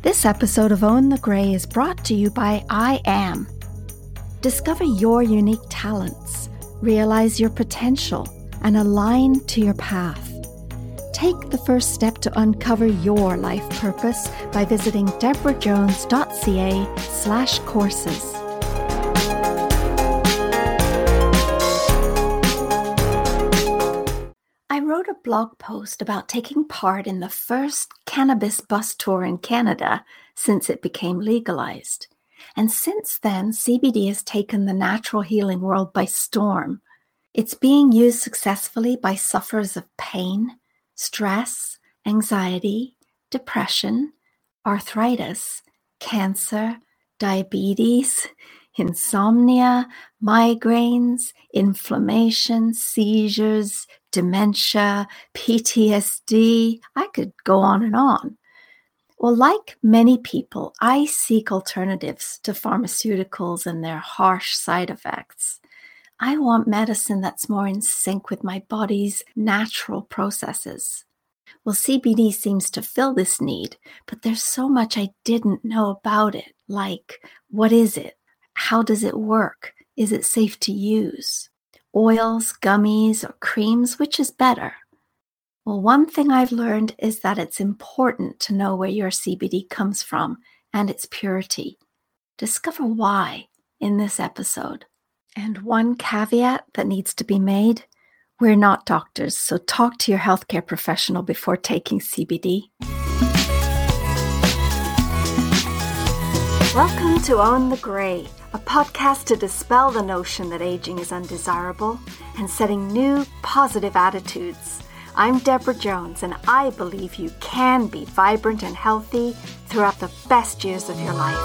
This episode of Own the Grey is brought to you by I Am. Discover your unique talents, realize your potential, and align to your path. Take the first step to uncover your life purpose by visiting deborahjones.ca/courses. I wrote a blog post about taking part in the first cannabis bus tour in Canada since it became legalized. And since then, CBD has taken the natural healing world by storm. It's being used successfully by sufferers of pain, stress, anxiety, depression, arthritis, cancer, diabetes, insomnia, migraines, inflammation, seizures, dementia, PTSD. I could go on and on. Well, like many people, I seek alternatives to pharmaceuticals and their harsh side effects. I want medicine that's more in sync with my body's natural processes. Well, CBD seems to fill this need, but there's so much I didn't know about it. Like, what is it? How does it work? Is it safe to use? Oils, gummies, or creams, which is better? Well, one thing I've learned is that it's important to know where your CBD comes from and its purity. Discover why in this episode. And one caveat that needs to be made, we're not doctors, so talk to your healthcare professional before taking CBD. Welcome to Own the Grey, a podcast to dispel the notion that aging is undesirable and setting new, positive attitudes. I'm Deborah Jones, and I believe you can be vibrant and healthy throughout the best years of your life.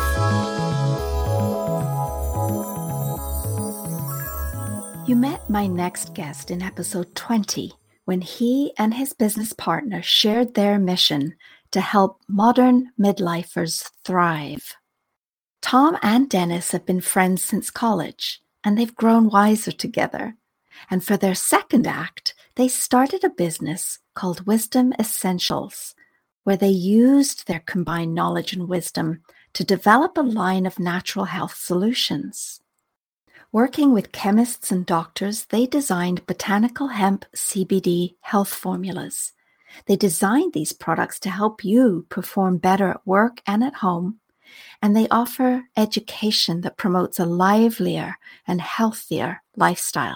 You met my next guest in episode 20 when he and his business partner shared their mission to help modern midlifers thrive. Tom and Dennis have been friends since college, and they've grown wiser together. And for their second act, they started a business called Wisdom Essentials, where they used their combined knowledge and wisdom to develop a line of natural health solutions. Working with chemists and doctors, they designed botanical hemp CBD health formulas. They designed these products to help you perform better at work and at home, and they offer education that promotes a livelier and healthier lifestyle.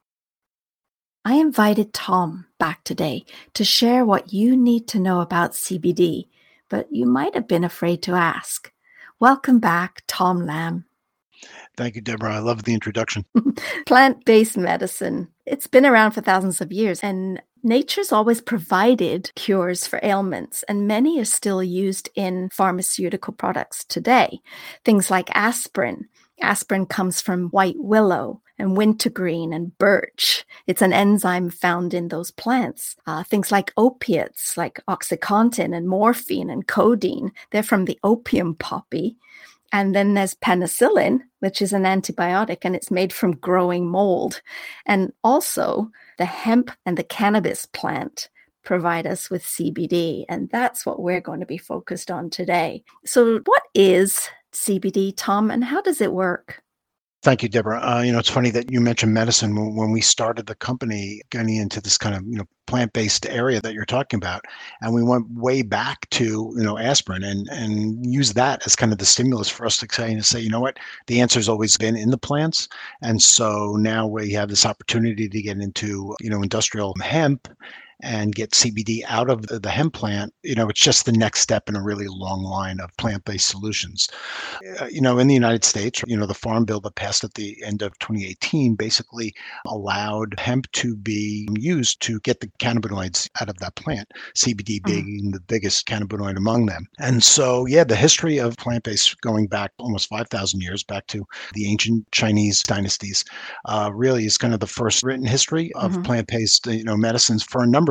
I invited Tom back today to share what you need to know about CBD, but you might have been afraid to ask. Welcome back, Tom Lamb. Thank you, Deborah. I love the introduction. Plant-based medicine. It's been around for thousands of years, and nature's always provided cures for ailments, and many are still used in pharmaceutical products today. Things like aspirin. Aspirin comes from white willow and wintergreen and birch. It's an enzyme found in those plants. Things like opiates, like OxyContin and morphine and codeine, they're from the opium poppy. And then there's penicillin, which is an antibiotic, and it's made from growing mold. And also, the hemp and the cannabis plant provide us with CBD, and that's what we're going to be focused on today. So what is CBD, Tom, and how does it work? Thank you, Deborah. It's funny that you mentioned medicine. When we started the company, getting into this kind of, plant-based area that you're talking about, and we went way back to, aspirin and used that as kind of the stimulus for us to say, you know what, the answer's always been in the plants. And so now we have this opportunity to get into, industrial hemp and get CBD out of the hemp plant. It's just the next step in a really long line of plant-based solutions. In the United States, the Farm Bill that passed at the end of 2018 basically allowed hemp to be used to get the cannabinoids out of that plant, CBD being the biggest cannabinoid among them. And so, the history of plant-based going back almost 5,000 years, back to the ancient Chinese dynasties, really is kind of the first written history of plant-based, medicines for a number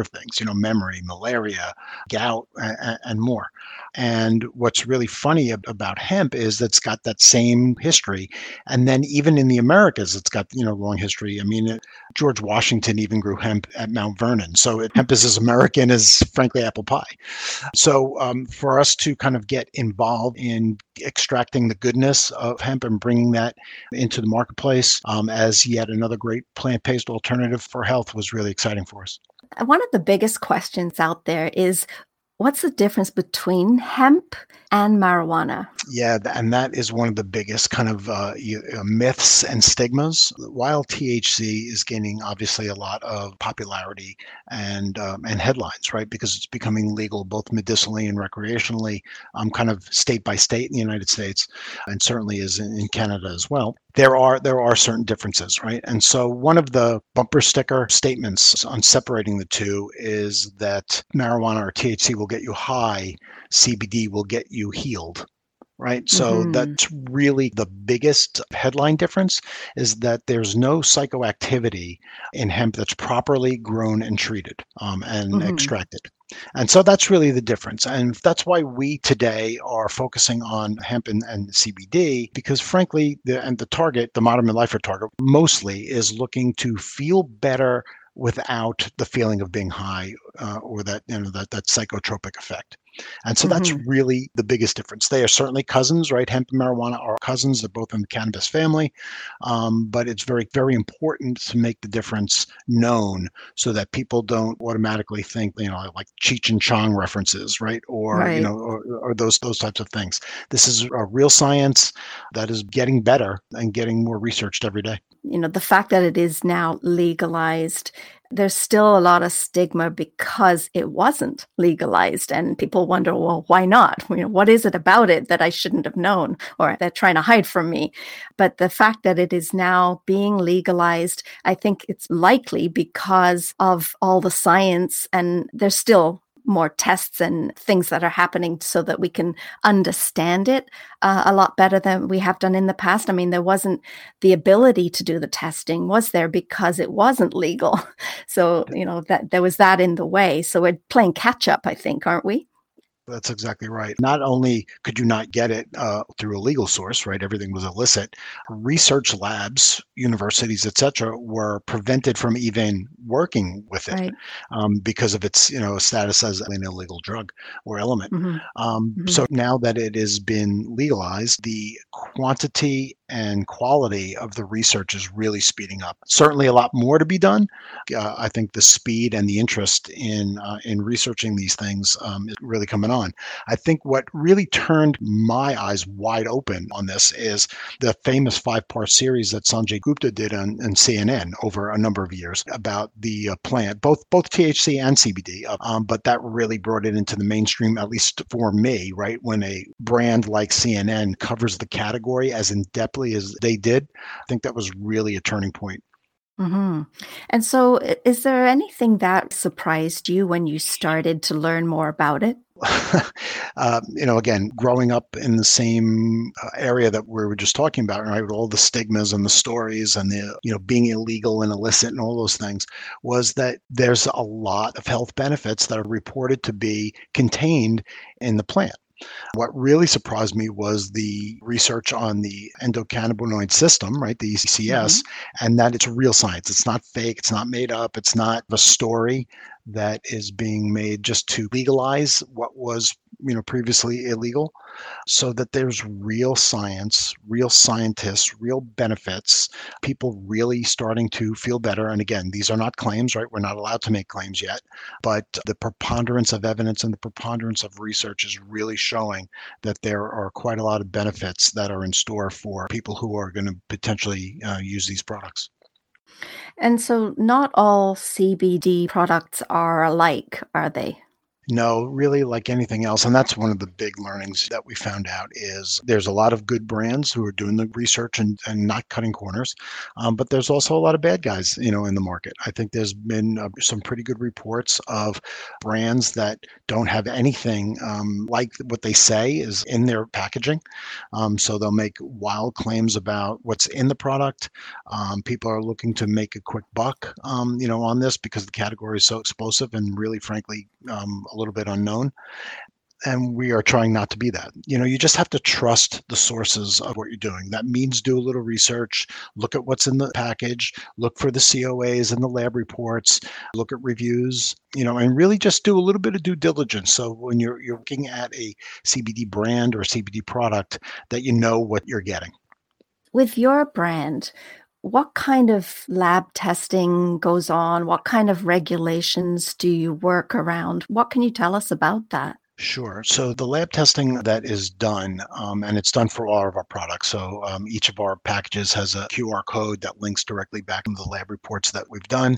of things, memory, malaria, gout, and more. And what's really funny about hemp is that it's got that same history. And then even in the Americas, it's got, long history. I mean, George Washington even grew hemp at Mount Vernon. So hemp is as American as, frankly, apple pie. So for us to kind of get involved in extracting the goodness of hemp and bringing that into the marketplace as yet another great plant-based alternative for health was really exciting for us. One of the biggest questions out there is, what's the difference between hemp and marijuana? Yeah, and that is one of the biggest kind of myths and stigmas. While THC is gaining obviously a lot of popularity and headlines, right? Because it's becoming legal both medicinally and recreationally, kind of state by state in the United States, and certainly is in Canada as well. There are certain differences, right? And so one of the bumper sticker statements on separating the two is that marijuana or THC will get you high, CBD will get you healed. Right. So that's really the biggest headline difference, is that there's no psychoactivity in hemp that's properly grown and treated and extracted. And so that's really the difference. And that's why we today are focusing on hemp and CBD, because frankly, the target, the modern midlifer target, mostly is looking to feel better without the feeling of being high or that psychotropic effect. And so that's really the biggest difference. They are certainly cousins, right? Hemp and marijuana are cousins. They're both in the cannabis family. But it's very, very important to make the difference known so that people don't automatically think, like Cheech and Chong references, right? Or, or those types of things. This is a real science that is getting better and getting more researched every day. The fact that it is now legalized, there's still a lot of stigma because it wasn't legalized. And people wonder, well, why not? What is it about it that I shouldn't have known or they're trying to hide from me? But the fact that it is now being legalized, I think it's likely because of all the science, and there's still more tests and things that are happening so that we can understand it a lot better than we have done in the past. I mean, there wasn't the ability to do the testing, was there, because it wasn't legal. So, that there was that in the way. So we're playing catch up, I think, aren't we? That's exactly right. Not only could you not get it through a legal source, right? Everything was illicit. Research labs, universities, et cetera, were prevented from even working with it because of its, status as an illegal drug or element. So now that it has been legalized, the quantity and quality of the research is really speeding up. Certainly a lot more to be done. I think the speed and the interest in researching these things is really coming on. I think what really turned my eyes wide open on this is the famous 5-part series that Sanjay Gupta did on CNN over a number of years about the plant, both THC and CBD. But that really brought it into the mainstream, at least for me, right? When a brand like CNN covers the category as in-depthly as they did, I think that was really a turning point. And so is there anything that surprised you when you started to learn more about it? Again, growing up in the same area that we were just talking about, right, with all the stigmas and the stories and the, being illegal and illicit and all those things, was that there's a lot of health benefits that are reported to be contained in the plant. What really surprised me was the research on the endocannabinoid system, right, the ECS, and that it's real science. It's not fake. It's not made up. It's not a story that is being made just to legalize what was, previously illegal. So that there's real science, real scientists, real benefits, people really starting to feel better. And again, these are not claims, right? We're not allowed to make claims yet, but the preponderance of evidence and the preponderance of research is really showing that there are quite a lot of benefits that are in store for people who are going to potentially use these products. And so not all CBD products are alike, are they? No, really, like anything else, and that's one of the big learnings that we found out is there's a lot of good brands who are doing the research and not cutting corners, but there's also a lot of bad guys, in the market. I think there's been some pretty good reports of brands that don't have anything like what they say is in their packaging. So they'll make wild claims about what's in the product. People are looking to make a quick buck, on this because the category is so explosive and really, frankly, a little bit unknown. And we are trying not to be that. You just have to trust the sources of what you're doing. That means do a little research, look at what's in the package, look for the COAs and the lab reports, look at reviews, and really just do a little bit of due diligence. So when you're looking at a CBD brand or CBD product, that you know what you're getting. With your brand, what kind of lab testing goes on? What kind of regulations do you work around? What can you tell us about that? Sure. So the lab testing that is done, and it's done for all of our products. So each of our packages has a QR code that links directly back into the lab reports that we've done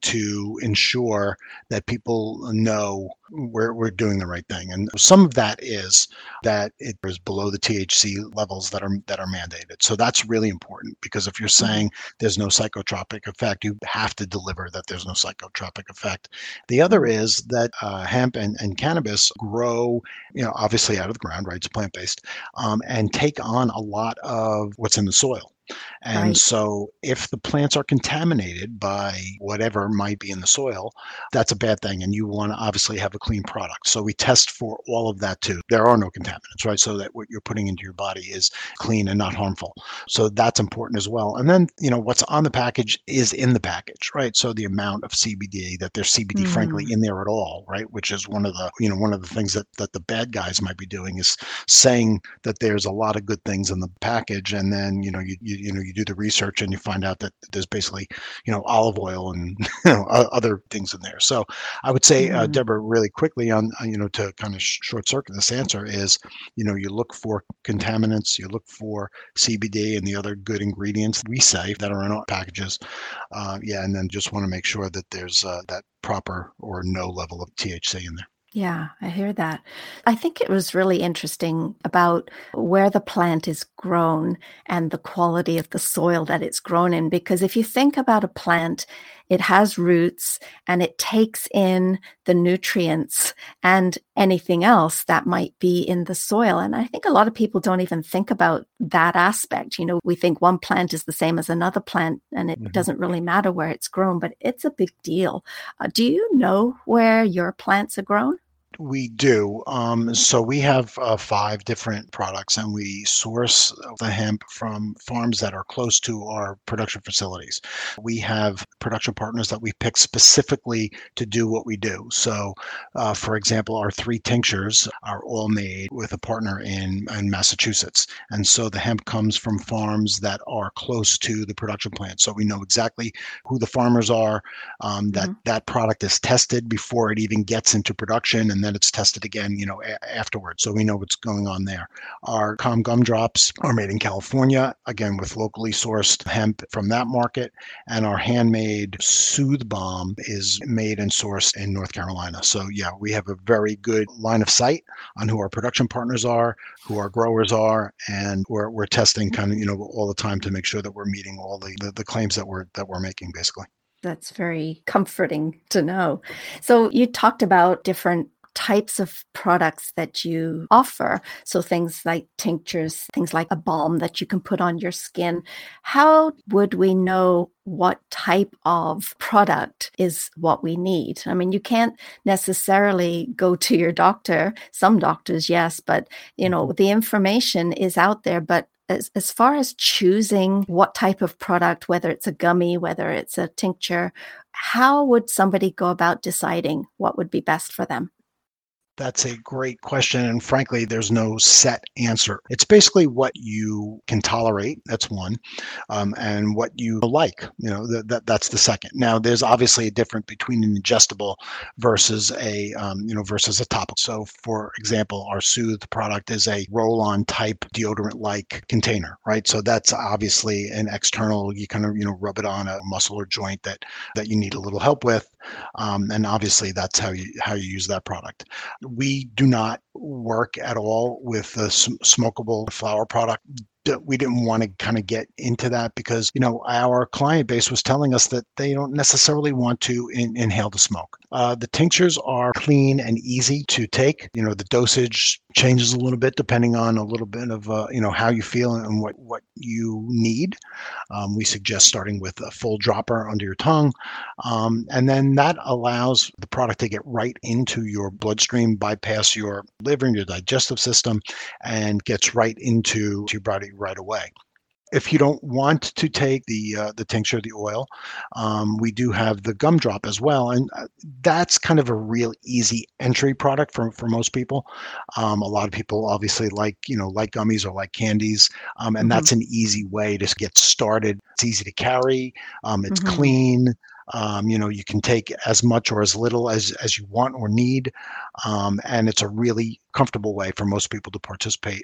to ensure that people know we're doing the right thing. And some of that is that it is below the THC levels that are mandated. So that's really important because if you're Mhm. saying there's no psychotropic effect, you have to deliver that there's no psychotropic effect. The other Mm. is that hemp and cannabis grow, obviously out of the ground, right? It's plant-based, and take on a lot of what's in the soil. And Right. so if the plants are contaminated by whatever might be in the soil, that's a bad thing. And you want to obviously have a clean product. So we test for all of that too. There are no contaminants, right? So that what you're putting into your body is clean and not harmful. So that's important as well. And then, what's on the package is in the package, right? So the amount of CBD, that there's CBD frankly Mm. in there at all, right? Which is one of the things that the bad guys might be doing is saying that there's a lot of good things in the package, and then you do the research and you find out that there's basically olive oil and other things in there. So I would say, Mhm. Deborah, really quickly on to kind of short circuit this answer is you look for contaminants, you look for CBD and the other good ingredients we say that are in our packages. Yeah, and then just want to make sure that there's that proper or no level of THC in there. Yeah, I hear that. I think it was really interesting about where the plant is grown and the quality of the soil that it's grown in. Because if you think about a plant, it has roots and it takes in the nutrients and anything else that might be in the soil. And I think a lot of people don't even think about that aspect. We think one plant is the same as another plant and it Mhm. doesn't really matter where it's grown, but it's a big deal. Do you know where your plants are grown? We do. So we have 5 different products, and we source the hemp from farms that are close to our production facilities. We have production partners that we pick specifically to do what we do. So, for example, our 3 tinctures are all made with a partner in Massachusetts. And so the hemp comes from farms that are close to the production plant. So we know exactly who the farmers are, Mhm. that product is tested before it even gets into production, and then it's tested again, afterwards. So we know what's going on there. Our Calm gumdrops are made in California, again with locally sourced hemp from that market, and our handmade Soothe Balm is made and sourced in North Carolina. So yeah, we have a very good line of sight on who our production partners are, who our growers are, and we're testing kind of all the time to make sure that we're meeting all the claims that we're making basically. That's very comforting to know. So you talked about different types of products that you offer. So things like tinctures, things like a balm that you can put on your skin. How would we know what type of product is what we need? I mean, you can't necessarily go to your doctor. Some doctors, yes, but Mhm. the information is out there, but as far as choosing what type of product, whether it's a gummy, whether it's a tincture, how would somebody go about deciding what would be best for them? That's a great question. And frankly, there's no set answer. It's basically what you can tolerate. That's one. And what you like, that's the second. Now, there's obviously a difference between an ingestible versus versus a topical. So for example, our Soothe product is a roll-on type deodorant-like container, right? So that's obviously an external, you kind of, rub it on a muscle or joint that you need a little help with. And obviously that's how you use that product. We do not work at all with the smokable flower product. We didn't want to kind of get into that because, our client base was telling us that they don't necessarily want to inhale the smoke. The tinctures are clean and easy to take. The dosage changes a little bit depending on a little bit of, how you feel and what you need. We suggest starting with a full dropper under your tongue. And then that allows the product to get right into your bloodstream, bypass your liver and your digestive system, and gets right into your body right away. If you don't want to take the tincture, the oil, we do have the gumdrop as well, and that's kind of a real easy entry product for most people. A lot of people obviously like gummies or like candies, and that's an easy way to get started. It's easy to carry. It's clean. You can take as much or as little as you want or need, and it's a really comfortable way for most people to participate.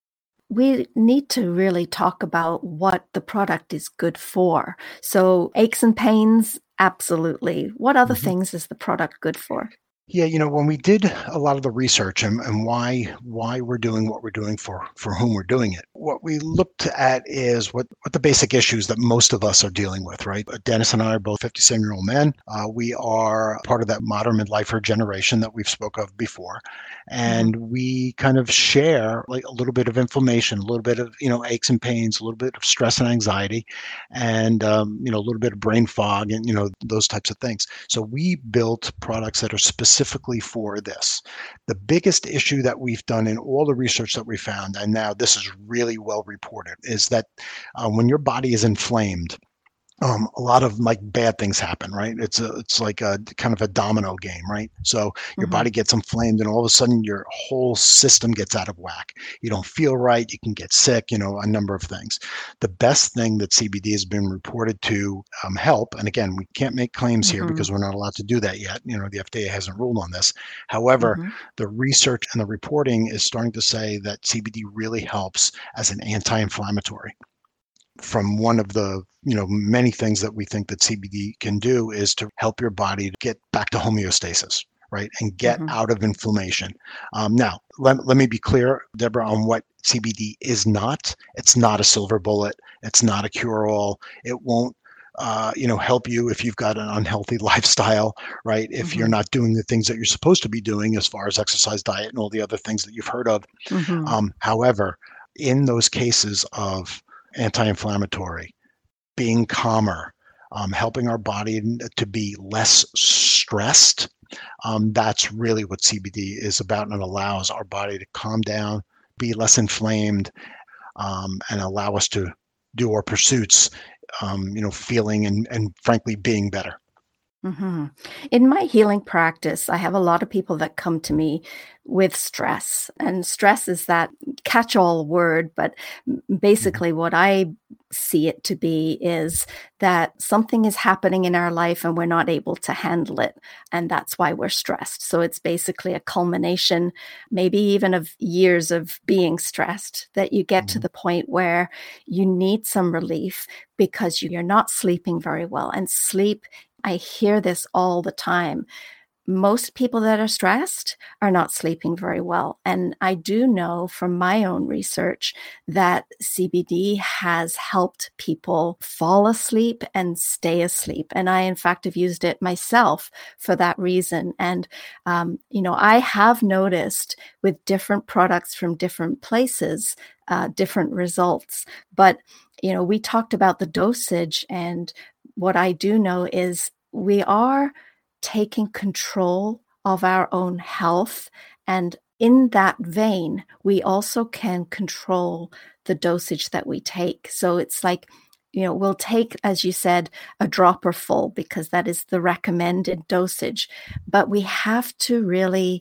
We need to really talk about what the product is good for. So aches and pains, absolutely. What other things is the product good for? Yeah, when we did a lot of the research and why we're doing what we're doing for whom we're doing it, what we looked at is what the basic issues that most of us are dealing with, right? Dennis and I are both 57-year-old men. We are part of that modern midlifer generation that we've spoke of before. And we kind of share like a little bit of inflammation, a little bit of, aches and pains, a little bit of stress and anxiety, and, a little bit of brain fog and, those types of things. So we built products that are specifically for this. The biggest issue that we've done in all the research that we found, and now this is really well reported, is that when your body is inflamed, a lot of like bad things happen, right? It's like a kind of a domino game, right? So your body gets inflamed and all of a sudden your whole system gets out of whack. You don't feel right. You can get sick, a number of things. The best thing that CBD has been reported to help, and again, we can't make claims here because we're not allowed to do that yet. The FDA hasn't ruled on this. However, the research and the reporting is starting to say that CBD really helps as an anti-inflammatory. From one of the many things that we think that CBD can do is to help your body get back to homeostasis, right, and get out of inflammation. Now, let me be clear, Deborah, on what CBD is not. It's not a silver bullet. It's not a cure-all. It won't help you if you've got an unhealthy lifestyle, right? If you're not doing the things that you're supposed to be doing as far as exercise, diet, and all the other things that you've heard of. However, in those cases of anti-inflammatory, being calmer, helping our body to be less stressed. That's really what CBD is about, and it allows our body to calm down, be less inflamed, and allow us to do our pursuits, feeling and frankly being better. In my healing practice, I have a lot of people that come to me with stress, and stress is that catch-all word, but basically what I see it to be is that something is happening in our life and we're not able to handle it, and that's why we're stressed. So it's basically a culmination, maybe even of years of being stressed, that you get to the point where you need some relief because you're not sleeping very well. And sleep, I hear this all the time. Most people that are stressed are not sleeping very well. And I do know from my own research that CBD has helped people fall asleep and stay asleep. And I, in fact, have used it myself for that reason. And, I have noticed with different products from different places, different results. But, we talked about the dosage, and what I do know is we are taking control of our own health. And in that vein, we also can control the dosage that we take. So it's like, we'll take, as you said, a dropper full because that is the recommended dosage. But we have to really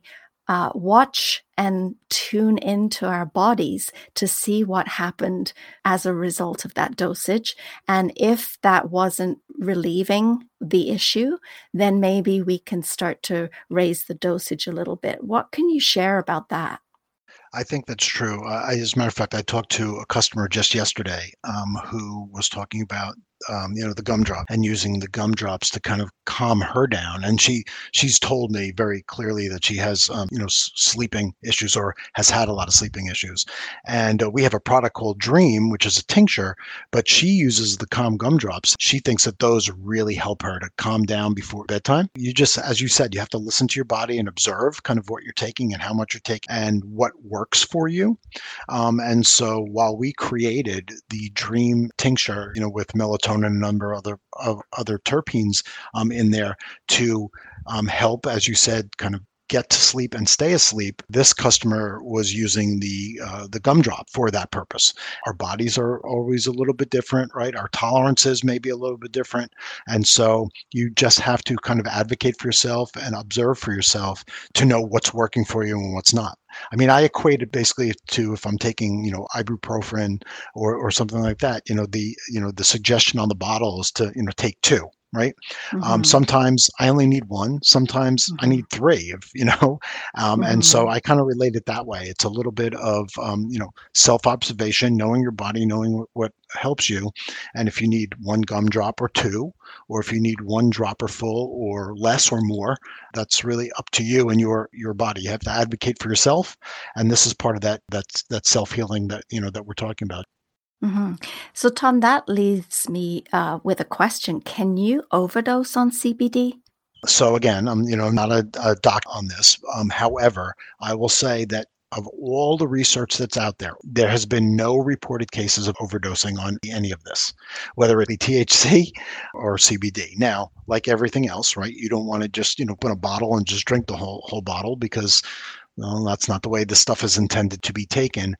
watch and tune into our bodies to see what happened as a result of that dosage. And if that wasn't relieving the issue, then maybe we can start to raise the dosage a little bit. What can you share about that? I think that's true. As a matter of fact, I talked to a customer just yesterday who was talking about the gumdrop and using the gumdrops to kind of calm her down. And she's told me very clearly that she has sleeping issues or has had a lot of sleeping issues. And we have a product called Dream, which is a tincture, but she uses the calm gumdrops. She thinks that those really help her to calm down before bedtime. You just, as you said, you have to listen to your body and observe kind of what you're taking and how much you're taking and what works for you. And so while we created the Dream tincture, with melatonin and a number of other terpenes in there to help, as you said, kind of get to sleep and stay asleep, this customer was using the gumdrop for that purpose. Our bodies are always a little bit different, right? Our tolerances may be a little bit different. And so you just have to kind of advocate for yourself and observe for yourself to know what's working for you and what's not. I mean, I equate it basically to if I'm taking, ibuprofen or something like that, the suggestion on the bottle is to, take two. Right. Sometimes I only need one. Sometimes I need three. And so I kind of relate it that way. It's a little bit of self-observation, knowing your body, knowing what helps you, and if you need one gumdrop or two, or if you need one dropper full or less or more, that's really up to you and your body. You have to advocate for yourself, and this is part of that self-healing that we're talking about. So, Tom, that leaves me with a question. Can you overdose on CBD? So again, I'm not a doc on this. However, I will say that of all the research that's out there, there has been no reported cases of overdosing on any of this, whether it be THC or CBD. Now, like everything else, right? You don't want to just put a bottle and just drink the whole bottle because well, that's not the way this stuff is intended to be taken.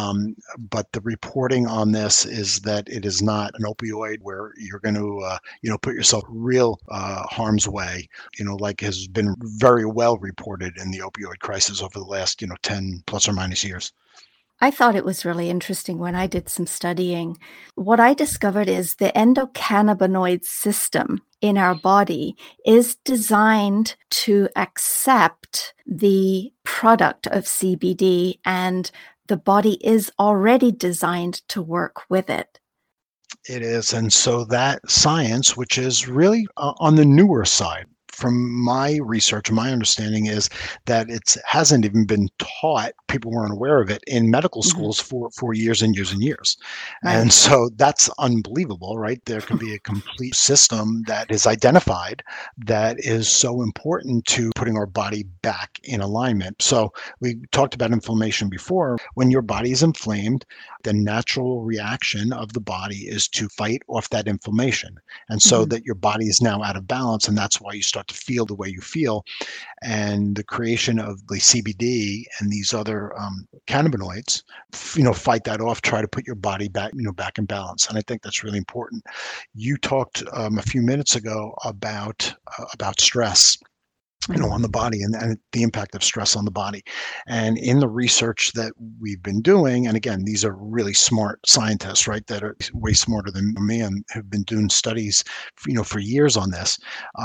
But the reporting on this is that it is not an opioid where you're going to, put yourself real harm's way, like has been very well reported in the opioid crisis over the last, 10 plus or minus years. I thought it was really interesting when I did some studying. What I discovered is the endocannabinoid system in our body is designed to accept the product of CBD, and the body is already designed to work with it. It is. And so that science, which is really on the newer side, from my research, my understanding is that it hasn't even been taught. People weren't aware of it in medical schools for years and years and years. Right. And so that's unbelievable, right? There can be a complete system that is identified that is so important to putting our body back in alignment. So we talked about inflammation before. When your body is inflamed, the natural reaction of the body is to fight off that inflammation. And so that your body is now out of balance. And that's why you start to feel the way you feel. And the creation of the CBD and these other cannabinoids, fight that off, try to put your body back, back in balance. And I think that's really important. You talked a few minutes ago about stress. On the body and the impact of stress on the body. And in the research that we've been doing, and again, these are really smart scientists, right, that are way smarter than me and have been doing studies, for years on this,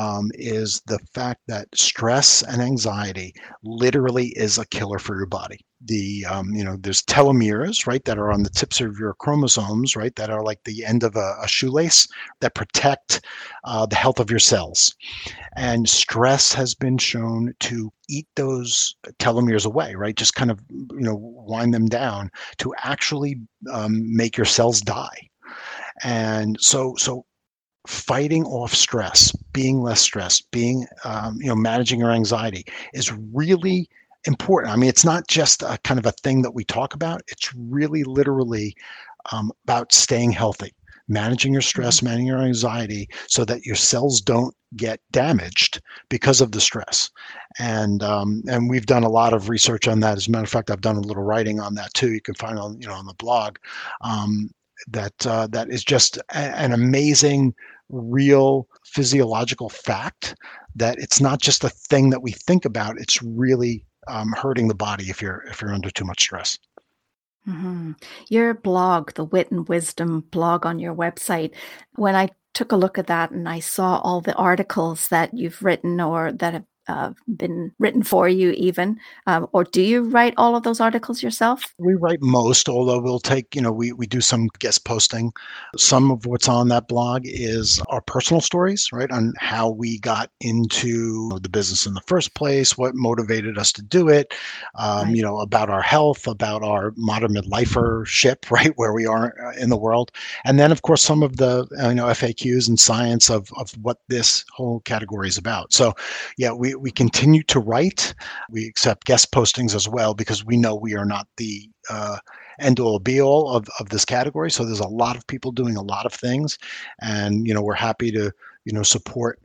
is the fact that stress and anxiety literally is a killer for your body. There's telomeres, right, that are on the tips of your chromosomes, right, that are like the end of a shoelace that protect the health of your cells. And stress has been shown to eat those telomeres away, right, just kind of, wind them down to actually make your cells die. And so fighting off stress, being less stressed, being, managing your anxiety is really important. I mean, it's not just a kind of a thing that we talk about. It's really literally about staying healthy, managing your stress, managing your anxiety so that your cells don't get damaged because of the stress. And we've done a lot of research on that. As a matter of fact, I've done a little writing on that too. You can find on the blog. That is just an amazing, real physiological fact that it's not just a thing that we think about. It's really hurting the body if you're under too much stress. Your blog, the Wit and Wisdom blog on your website, when I took a look at that and I saw all the articles that you've written or that have been written for you even, or do you write all of those articles yourself? We write most, although we'll take, we do some guest posting. Some of what's on that blog is our personal stories, right, on how we got into the business in the first place, what motivated us to do it, Right. about our health, about our modern midlifership, right, where we are in the world. And then, of course, some of the, FAQs and science of what this whole category is about. So, yeah, we continue to write. We accept guest postings as well because we know we are not the end all be all of this category. So there's a lot of people doing a lot of things, and we're happy to support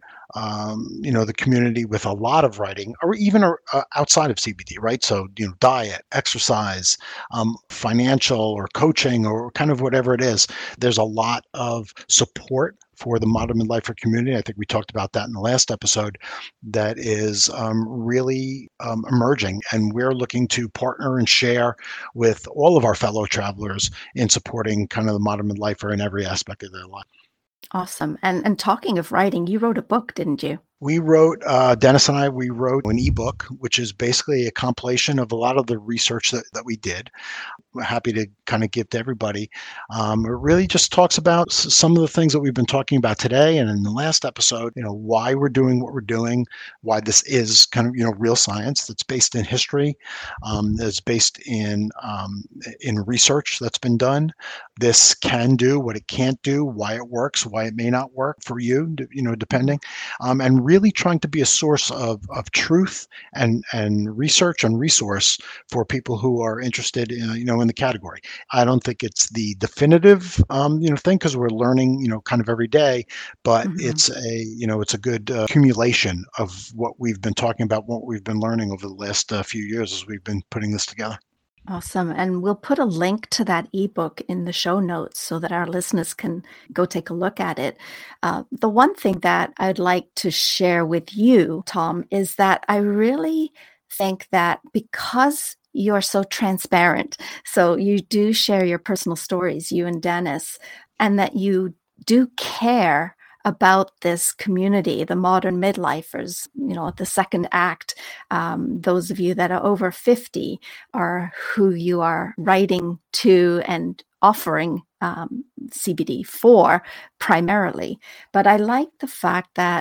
the community with a lot of writing, or even outside of CBD, right? So diet, exercise, financial or coaching, or kind of whatever it is. There's a lot of support for the modern midlifer community. I think we talked about that in the last episode. That is really emerging, and we're looking to partner and share with all of our fellow travelers in supporting kind of the modern midlifer in every aspect of their life. Awesome. And talking of writing, you wrote a book, didn't you? We wrote, Dennis and I, we wrote an ebook, which is basically a compilation of a lot of the research that we did. We're happy to kind of give to everybody. It really just talks about some of the things that we've been talking about today and in the last episode, why we're doing what we're doing, why this is kind of, real science that's based in history, that's based in research that's been done. This can do what it can't do, why it works, why it may not work for you, depending, and really trying to be a source of truth and research and resource for people who are interested in the category. I don't think it's the definitive thing, because we're learning kind of every day, but it's a good accumulation of what we've been talking about, what we've been learning over the last few years as we've been putting this together. Awesome. And we'll put a link to that ebook in the show notes so that our listeners can go take a look at it. The one thing that I'd like to share with you, Tom, is that I really think that because you're so transparent, so you do share your personal stories, you and Dennis, and that you do care about this community, the modern midlifers, the second act, those of you that are over 50 are who you are writing to and offering CBD for primarily. But I like the fact that,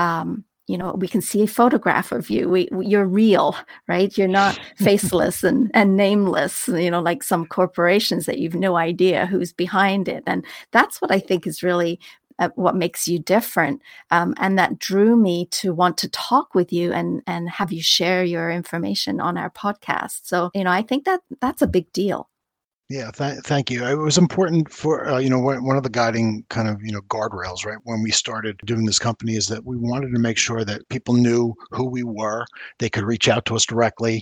we can see a photograph of you. You're real, right? You're not faceless and nameless, like some corporations that you've no idea who's behind it. And that's what I think is really what makes you different. And that drew me to want to talk with you and have you share your information on our podcast. So, I think that's a big deal. Yeah, thank you. It was important for, one of the guiding kind of, guardrails, right, when we started doing this company, is that we wanted to make sure that people knew who we were. They could reach out to us directly,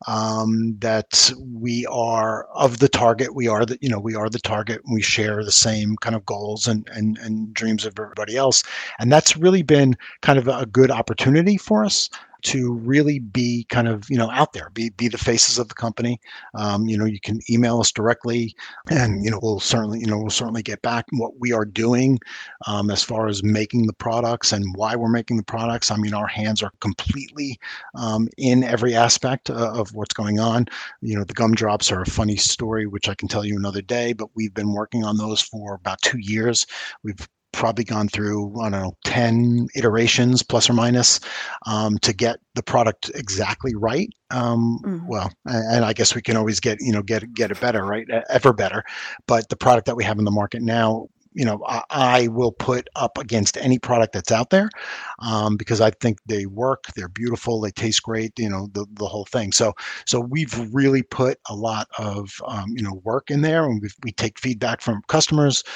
that we are of the target. We are the target. We share the same kind of goals and dreams of everybody else. And that's really been kind of a good opportunity for us to really be kind of, out there, be the faces of the company. You can email us directly, and, we'll certainly get back what we are doing as far as making the products and why we're making the products. I mean, our hands are completely in every aspect of what's going on. The gumdrops are a funny story, which I can tell you another day, but we've been working on those for about 2 years. We've probably gone through, I don't know, 10 iterations plus or minus to get the product exactly right. Well, and I guess we can always get it better, right? Ever better. But the product that we have in the market now, I will put up against any product that's out there because I think they work, they're beautiful, they taste great, the whole thing. So we've really put a lot of, work in there, and we take feedback from customers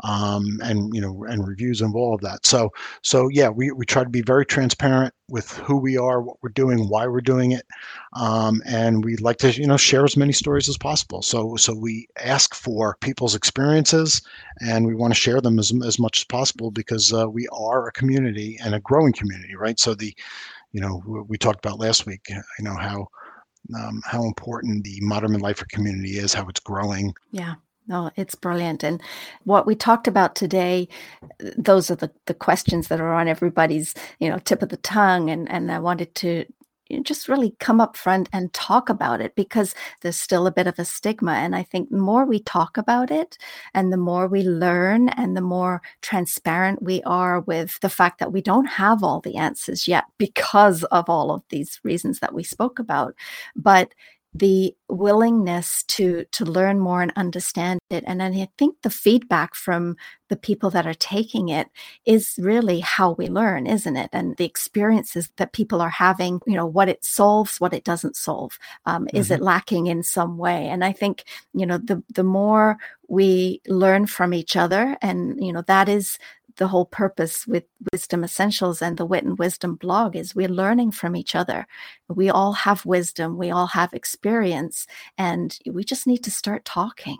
and reviews and all of that. So yeah, we try to be very transparent with who we are, what we're doing, why we're doing it. And we'd like to, share as many stories as possible. So we ask for people's experiences, and we want to share them as much as possible because we are a community and a growing community, right? So we talked about last week, how how important the modern midlifer community is, how it's growing. Yeah. No, it's brilliant. And what we talked about today, those are the questions that are on everybody's, tip of the tongue. And I wanted to just really come up front and talk about it because there's still a bit of a stigma. And I think the more we talk about it and the more we learn and the more transparent we are with the fact that we don't have all the answers yet because of all of these reasons that we spoke about. But the willingness to learn more and understand it. And then I think the feedback from the people that are taking it is really how we learn, isn't it? And the experiences that people are having, what it solves, what it doesn't solve. Is it lacking in some way? And I think, the more we learn from each other, and, that is the whole purpose with Wisdom Essentials and the Wit and Wisdom blog is we're learning from each other. We all have wisdom. We all have experience, and we just need to start talking.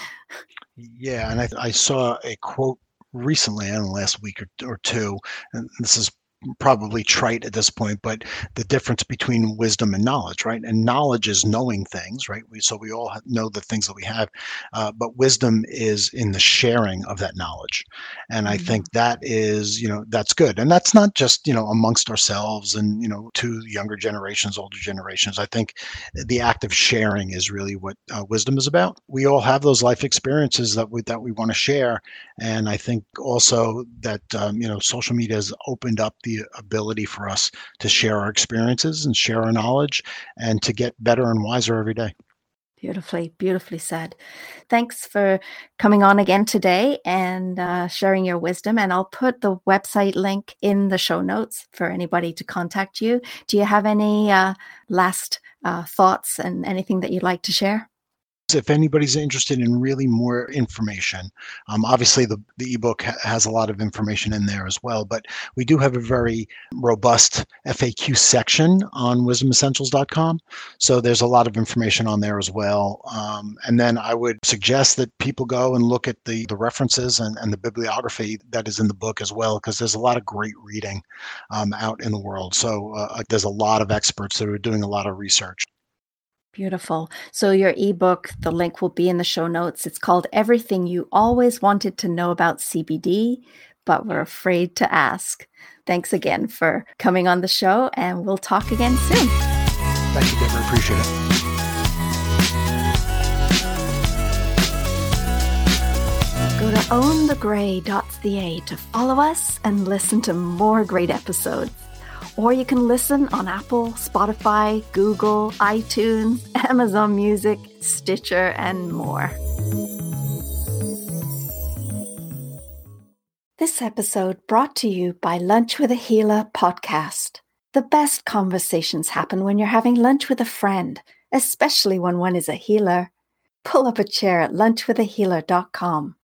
Yeah. And I saw a quote recently, I don't know, last week or two, and this is probably trite at this point, but the difference between wisdom and knowledge, right? And knowledge is knowing things, right? We all know the things that we have, but wisdom is in the sharing of that knowledge. And I think that is, that's good. And that's not just, amongst ourselves and, to younger generations, older generations. I think the act of sharing is really what wisdom is about. We all have those life experiences that we want to share. And I think also that, social media has opened up the ability for us to share our experiences and share our knowledge and to get better and wiser every day. Beautifully, beautifully said. Thanks for coming on again today and sharing your wisdom. And I'll put the website link in the show notes for anybody to contact you. Do you have any last thoughts and anything that you'd like to share? If anybody's interested in really more information, obviously the ebook has a lot of information in there as well, but we do have a very robust FAQ section on wisdomessentials.com. So there's a lot of information on there as well. And then I would suggest that people go and look at the references and the bibliography that is in the book as well, because there's a lot of great reading out in the world. So there's a lot of experts that are doing a lot of research. Beautiful. So your ebook, the link will be in the show notes. It's called Everything You Always Wanted to Know About CBD, but Were Afraid to Ask. Thanks again for coming on the show, and we'll talk again soon. Thank you, Deborah. Appreciate it. Go to ownthegray.ca to follow us and listen to more great episodes. Or you can listen on Apple, Spotify, Google, iTunes, Amazon Music, Stitcher, and more. This episode brought to you by Lunch with a Healer podcast. The best conversations happen when you're having lunch with a friend, especially when one is a healer. Pull up a chair at lunchwithahealer.com.